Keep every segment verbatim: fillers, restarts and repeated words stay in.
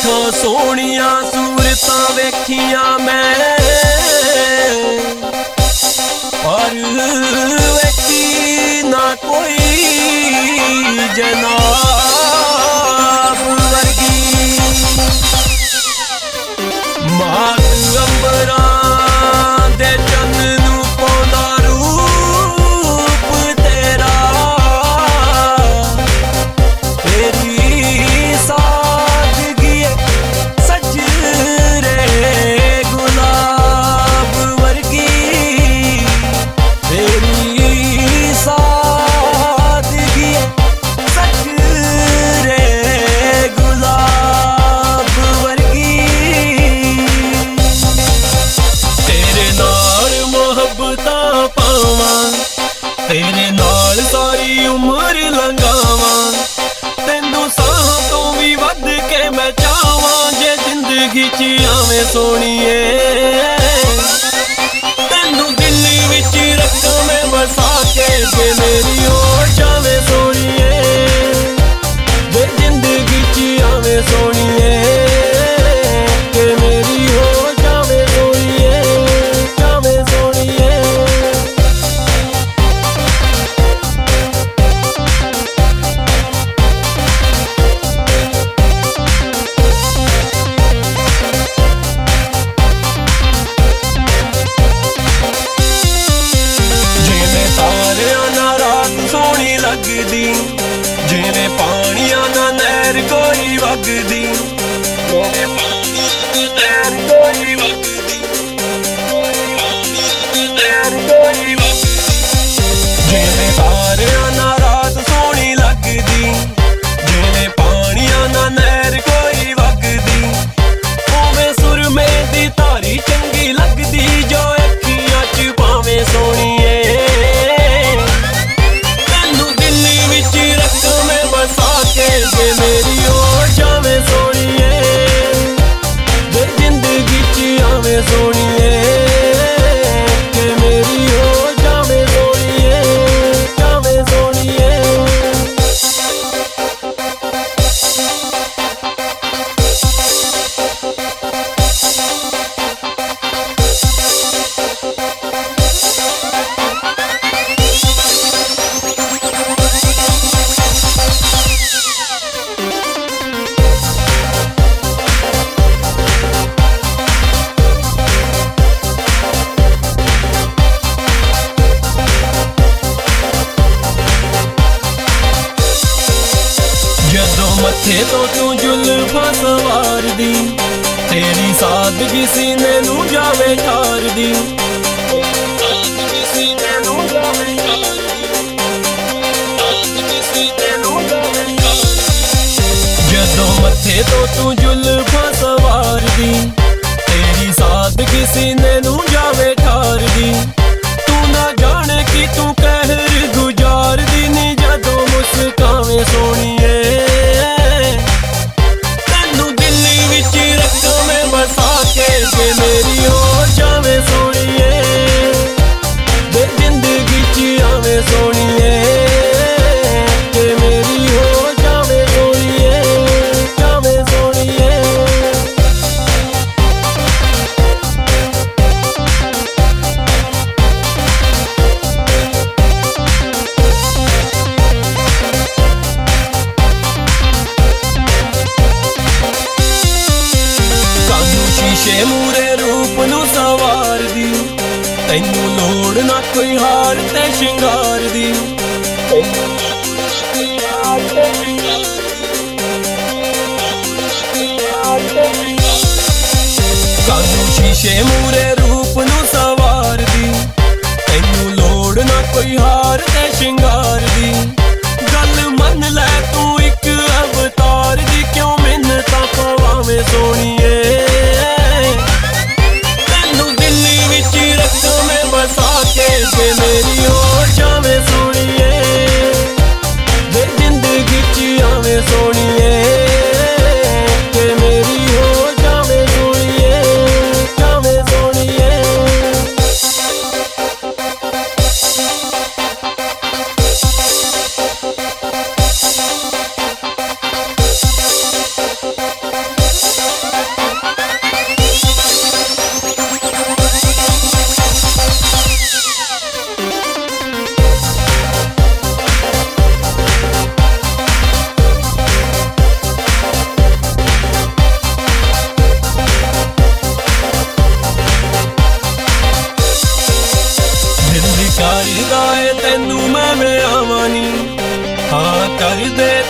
ਲੱਖਾਂ ਸੋਹਣੀਆਂ ਸੂਰਤਾਂ ਵੇਖੀਆਂ ਮੈਂ, ਪਰ ਵੇਖੀ ਨਾ ਕੋਈ ਜਨਾਬ ਵਰਗੀ। ਮਾਤ ਅੰਬਰਾਂ ਦੇ ਚੰਨ ਨੂੰ ਪਾਉਂਦਾ ਰੂਪ ਤੇਰਾ, ਤੇਰੀ ਸਾਦਗੀ ਸਜਰੇ ਗੁਲਾਬ ਵਰਗੀ, ਤੇਰੀ ਸਾਦਗੀ ਸਜਰੇ ਗੁਲਾਬ ਵਰਗੀ। ਤੇਰੇ ਨਾਲ ਮੁਹੱਬਤਾਂ ਪਾਵਾਂ, ਤੇਰੇ ਨਾਲ ਸਾਰੀ ਉਮਰ ਲੰਘਾਵਾਂ, ਤੈਨੂੰ ਸਾਹ ਤੋਂ ਵੀ ਵੱਧ ਕੇ ਮੈਂ ਚਾਹਵਾਂ ਜੇ ਜ਼ਿੰਦਗੀ 'ਚ ਆਵੇਂ ਸੋਹਣੀਏ। ਤੈਨੂੰ ਦਿਲ ਵਿੱਚ ਰੱਖਾਂ ਮੈਂ ਵਸਾ ਕੇ, ਜੇ ਮੇਰੀ ਹੋ ਜਾਵੇਂ ਸੋਹਣੀਏ, ਜੇ ਜ਼ਿੰਦਗੀ 'ਚ ਆਵੇਂ ਸੋਹਣੀਏ, ਕਿ ਮੇਰੀ ਹੋ ਜਾਵੇਂ ਸੋਹਣੀਏ, ਜਾਵੇਂ ਸੋਹਣੀਏ। ਜਿਵੇਂ ਤਾਰਿਆਂ ਨਾਲ ਰਾਤ ਸੋਹਣੀ ਲੱਗਦੀ, ਜਿਵੇਂ ਪਾਣੀਆਂ ਨਾਲ ਨਹਿਰ ਕੋਈ ਵਗਦੀ, ਜਿਵੇਂ ਪਾਣੀਆਂ ਨਾਲ ਨਹਿਰ ਕੋਈ ਵਗਦੀ, ਨਹਿਰ ਕੋਈ ਵਗਦੀ। ਜਿਵੇਂ ਤਾਰਿਆਂ ਨਾਲ ਰਾਤ ਸੋਹਣੀ ਲੱਗਦੀ, ਜਿਵੇਂ ਪਾਣੀਆਂ ਨਾਲ ਨਹਿਰ ਕੋਈ ਵਗਦੀ, ਉਵੇਂ ਸੁਰਮੇ ਦੀ ਧਾਰੀ ਚੰਗੀ ਲੱਗਦੀ ਜੋ ਅੱਖੀਆਂ 'ਚ ਭਾਵੇਂ ਸੋਹਣੀਏ। ਤੈਨੂੰ ਦਿਲ ਵਿੱਚ ਰੱਖਾਂ ਮੈਂ ਵਸਾ ਕੇ, ਜੇ ਮੇਰੀ ਹੋ ਜਾਵੇਂ ਸੋਹਣੀਏ, ਜੇ ਜ਼ਿੰਦਗੀ 'ਚ ਆਵੇਂ ਸੋਹਣੀਏ, ਕਿ ਮੇਰੀ ਹੋ ਜਾਵੇਂ ਸੋਹਣੀਏ, ਜਾਵੇਂ ਸੋਹਣੀਏ। ਜਦੋਂ ਮੱਥੇ ਤੋਂ ਤੂੰ ਜ਼ੁਲਫਾਂ ਸਵਾਰਦੀ, ਤੇਰੀ ਸਾਦਗੀ ਸੀਨੇ ਨੂੰ ਜਾਵੇ ਠਾਰਦੀ, ਸਾਦਗੀ ਸੀਨੇ ਨੂੰ ਜਾਵੇ ਠਾਰਦੀ, ਸਾਦਗੀ ਸੀਨੇ ਨੂੰ ਜਾਵੇ ਠਾਰਦੀ। ਜਦੋਂ ਮੱਥੇ ਤੋਂ ਤੂੰ ਜ਼ੁਲਫਾਂ ਸਵਾਰਦੀ, ਤੇਰੀ ਸਾਦਗੀ ਸੀਨੇ ਨੂੰ ਜਾਵੇ ਠਾਰਦੀ, ਤੂੰ ਨਾ ਜਾਣੇ ਕਿ ਤੂੰ ਕਹਿਰ ਗੁਜ਼ਾਰਦੀ ਨੀ ਜਦੋਂ ਮੁਸਕਾਵੇਂ ਸੋਹਣੀਏ। ਤੈਨੂੰ ਦਿਲ ਵਿੱਚ ਰੱਖਾਂ ਮੈਂ ਵਸਾ ਕੇ, ਜੇ ਮੇਰੀ ਹੋ ਜਾਵੇਂ ਸੋਹਣੀਏ, ਜੇ ਜ਼ਿੰਦਗੀ 'ਚ ਆਵੇਂ ਸੋਹਣੀਏ, ਕਿ ਮੇਰੀ ਹੋ ਜਾਵੇਂ ਸੋਹਣੀਏ, ਜਾਵੇਂ ਸੋਹਣੀਏ। ਸਾਨੂੰ ਸ਼ੀਸ਼ੇ ਮੂਰੇ ਰੂਪ ਨੂੰ ਸਵਾਰਦੀ, ਤੈਨੂੰ ਲੋੜ ਨਾ ਕੋਈ ਹਾਰ ਤੇ ਸ਼ਿੰਗਾਰ ਦੀ, ਤੈਨੂੰ ਲੋੜ ਨਾ ਕੋਈ ਹਾਰ ਤੇ ਸ਼ਿੰਗਾਰ ਦੀ। ਸਾਨੂੰ ਸ਼ੀਸ਼ੇ ਮੂਰੇ ਰੂਪ ਨੂੰ ਸਵਾਰਦੀ, ਤੈਨੂੰ ਲੋੜ ਨਾ ਕੋਈ ਹਾਰ ਤੇ ਸ਼ਿੰਗਾਰ ਦੀ। ਗੱਲ ਮੰਨ ਲੈ ਤੂੰ ਇੱਕ ਅਵਤਾਰ ਦੀ, ਕਿਉਂ ਮਿੰਨਤਾਂ ਪਵਾਵੇਂ ਸੋਹਣੀਏ। ਤੈਨੂੰ ਦਿਲ ਵਿੱਚ ਰੱਖਾਂ ਮੈਂ ਵਸਾ ਕੇ, ਜੇ ਮੇਰੀ ਹੋ ਜਾਵੇਂ ਸੋਹਣੀਏ, ਜੇ ਜ਼ਿੰਦਗੀ 'ਚ ਆਵੇਂ ਸੋਹਣੀਏ, ਕਿ ਮੇਰੀ ਹੋ ਜਾਵੇਂ ਸੋਹਣੀਏ, ਜਾਵੇਂ ਸੋਹਣੀਏ।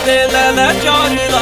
ते ले ले चार ला